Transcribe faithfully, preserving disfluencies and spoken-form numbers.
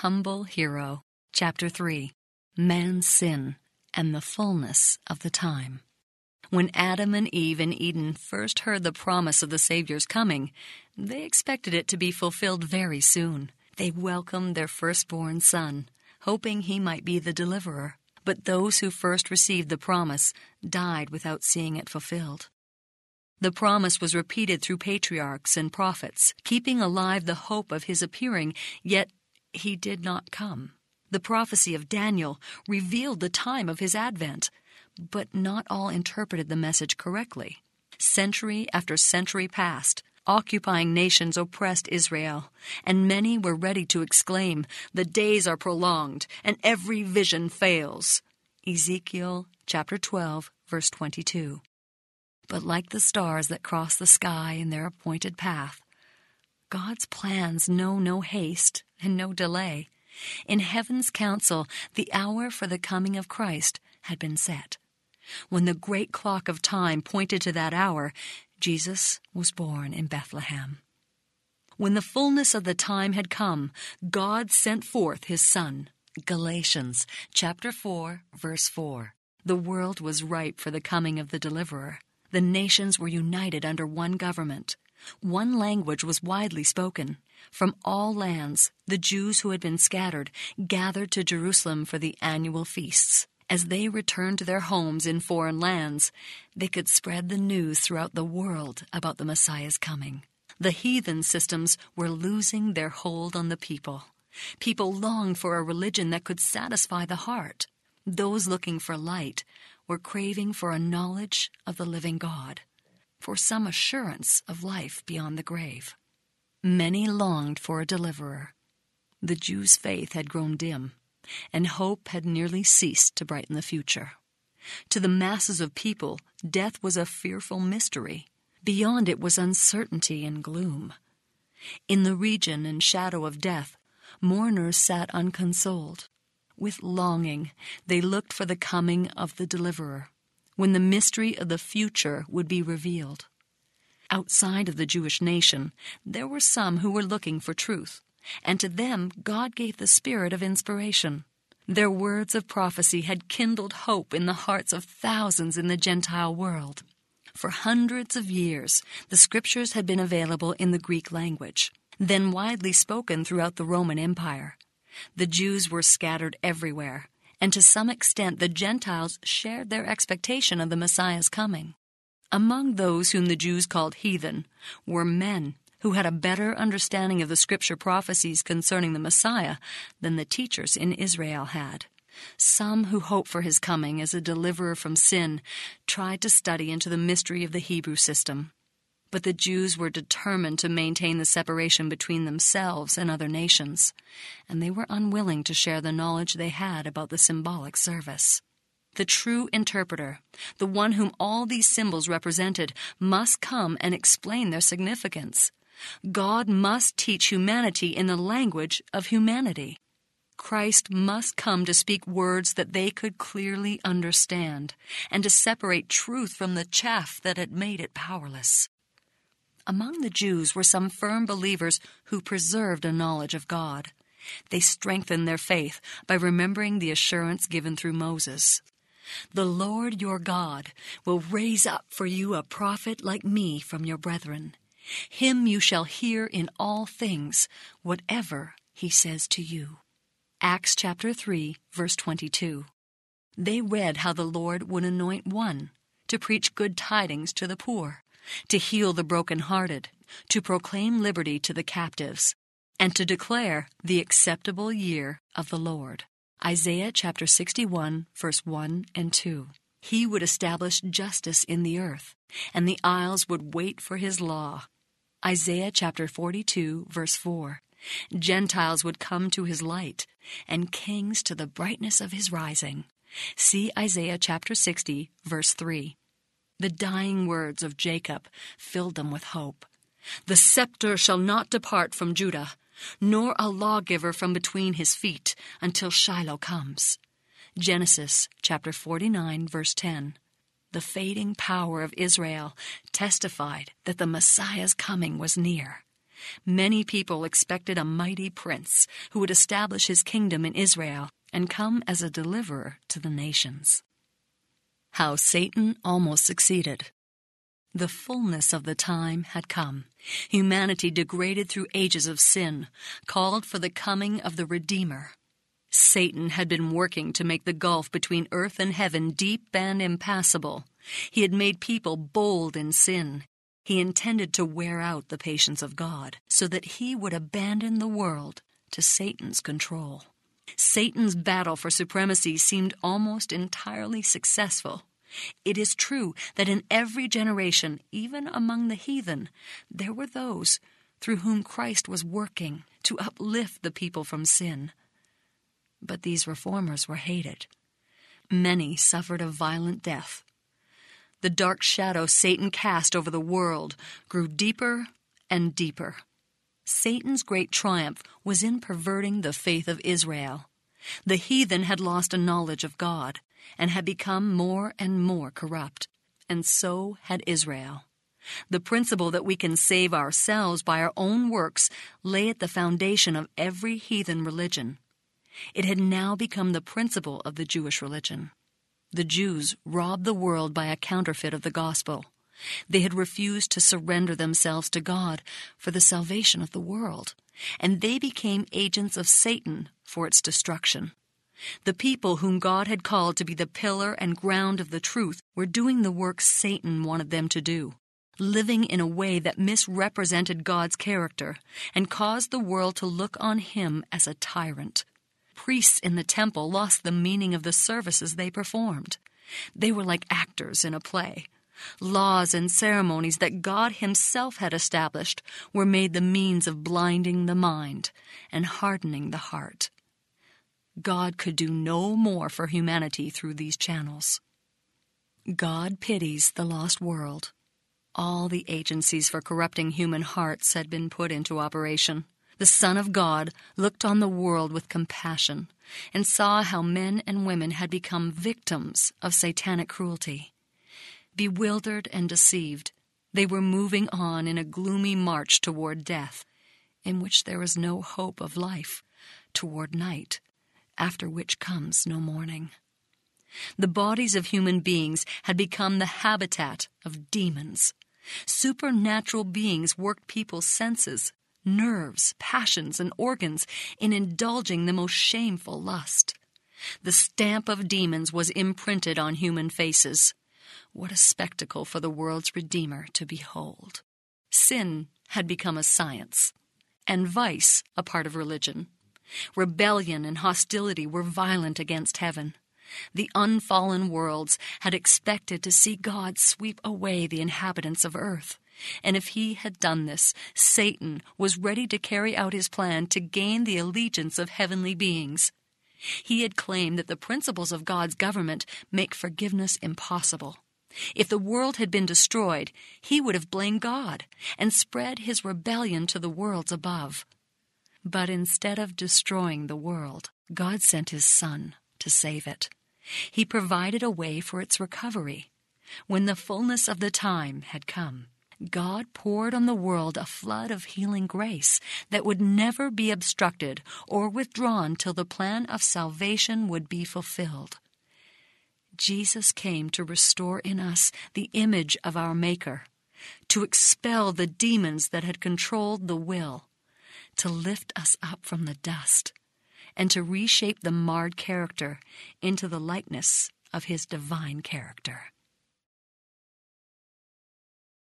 Humble Hero, Chapter three, Man's Sin and the Fullness of the Time. When Adam and Eve in Eden first heard the promise of the Savior's coming, they expected it to be fulfilled very soon. They welcomed their firstborn son, hoping he might be the deliverer. But those who first received the promise died without seeing it fulfilled. The promise was repeated through patriarchs and prophets, keeping alive the hope of his appearing, yet he did not come. The prophecy of Daniel revealed the time of his advent, but not all interpreted the message correctly. Century after century passed, occupying nations oppressed Israel, and many were ready to exclaim, "The days are prolonged, and every vision fails." Ezekiel chapter twelve, verse twenty-two. But like the stars that cross the sky in their appointed path, God's plans know no haste and no delay. In heaven's council, the hour for the coming of Christ had been set. When the great clock of time pointed to that hour, Jesus was born in Bethlehem. When the fullness of the time had come, God sent forth his Son. Galatians chapter four, verse four. The world was ripe for the coming of the deliverer. The nations were united under one government. One language was widely spoken. From all lands, the Jews who had been scattered gathered to Jerusalem for the annual feasts. As they returned to their homes in foreign lands, they could spread the news throughout the world about the Messiah's coming. The heathen systems were losing their hold on the people. People longed for a religion that could satisfy the heart. Those looking for light were craving for a knowledge of the living God, for some assurance of life beyond the grave. Many longed for a deliverer. The Jews' faith had grown dim, and hope had nearly ceased to brighten the future. To the masses of people, death was a fearful mystery. Beyond it was uncertainty and gloom. In the region and shadow of death, mourners sat unconsoled. With longing, they looked for the coming of the deliverer, when the mystery of the future would be revealed. Outside of the Jewish nation, there were some who were looking for truth, and to them God gave the spirit of inspiration. Their words of prophecy had kindled hope in the hearts of thousands in the Gentile world. For hundreds of years, the Scriptures had been available in the Greek language, then widely spoken throughout the Roman Empire. The Jews were scattered everywhere, and to some extent the Gentiles shared their expectation of the Messiah's coming. Among those whom the Jews called heathen were men who had a better understanding of the Scripture prophecies concerning the Messiah than the teachers in Israel had. Some who hoped for his coming as a deliverer from sin tried to study into the mystery of the Hebrew system. But the Jews were determined to maintain the separation between themselves and other nations, and they were unwilling to share the knowledge they had about the symbolic service. The true interpreter, the one whom all these symbols represented, must come and explain their significance. God must teach humanity in the language of humanity. Christ must come to speak words that they could clearly understand, and to separate truth from the chaff that had made it powerless. Among the Jews were some firm believers who preserved a knowledge of God. They strengthened their faith by remembering the assurance given through Moses. "The Lord your God will raise up for you a prophet like me from your brethren. Him you shall hear in all things, whatever he says to you." Acts chapter three, verse twenty-two. They read how the Lord would anoint one to preach good tidings to the poor, to heal the brokenhearted, to proclaim liberty to the captives, and to declare the acceptable year of the Lord. Isaiah chapter sixty-one, verse one and two. He would establish justice in the earth, and the isles would wait for his law. Isaiah chapter forty-two, verse four. Gentiles would come to his light, and kings to the brightness of his rising. See Isaiah chapter sixty, verse three. The dying words of Jacob filled them with hope. "The scepter shall not depart from Judah, nor a lawgiver from between his feet, until Shiloh comes." Genesis chapter forty-nine, verse ten. The fading power of Israel testified that the Messiah's coming was near. Many people expected a mighty prince who would establish his kingdom in Israel and come as a deliverer to the nations. How Satan almost succeeded. The fullness of the time had come. Humanity, degraded through ages of sin, called for the coming of the Redeemer. Satan had been working to make the gulf between earth and heaven deep and impassable. He had made people bold in sin. He intended to wear out the patience of God so that he would abandon the world to Satan's control. Satan's battle for supremacy seemed almost entirely successful. It is true that in every generation, even among the heathen, there were those through whom Christ was working to uplift the people from sin. But these reformers were hated. Many suffered a violent death. The dark shadow Satan cast over the world grew deeper and deeper. Satan's great triumph was in perverting the faith of Israel. The heathen had lost a knowledge of God and had become more and more corrupt, and so had Israel. The principle that we can save ourselves by our own works lay at the foundation of every heathen religion. It had now become the principle of the Jewish religion. The Jews robbed the world by a counterfeit of the gospel. They had refused to surrender themselves to God for the salvation of the world, and they became agents of Satan for its destruction. The people whom God had called to be the pillar and ground of the truth were doing the work Satan wanted them to do, living in a way that misrepresented God's character and caused the world to look on him as a tyrant. Priests in the temple lost the meaning of the services they performed. They were like actors in a play. Laws and ceremonies that God himself had established were made the means of blinding the mind and hardening the heart. God could do no more for humanity through these channels. God pities the lost world. All the agencies for corrupting human hearts had been put into operation. The Son of God looked on the world with compassion and saw how men and women had become victims of satanic cruelty. Bewildered and deceived, they were moving on in a gloomy march toward death, in which there is no hope of life, toward night, after which comes no morning. The bodies of human beings had become the habitat of demons. Supernatural beings worked people's senses, nerves, passions, and organs in indulging the most shameful lust. The stamp of demons was imprinted on human faces. What a spectacle for the world's Redeemer to behold. Sin had become a science, and vice a part of religion. Rebellion and hostility were violent against heaven. The unfallen worlds had expected to see God sweep away the inhabitants of earth. And if he had done this, Satan was ready to carry out his plan to gain the allegiance of heavenly beings. He had claimed that the principles of God's government make forgiveness impossible. If the world had been destroyed, he would have blamed God and spread his rebellion to the worlds above. But instead of destroying the world, God sent his Son to save it. He provided a way for its recovery. When the fullness of the time had come, God poured on the world a flood of healing grace that would never be obstructed or withdrawn till the plan of salvation would be fulfilled. Jesus came to restore in us the image of our Maker, to expel the demons that had controlled the will, to lift us up from the dust, and to reshape the marred character into the likeness of his divine character.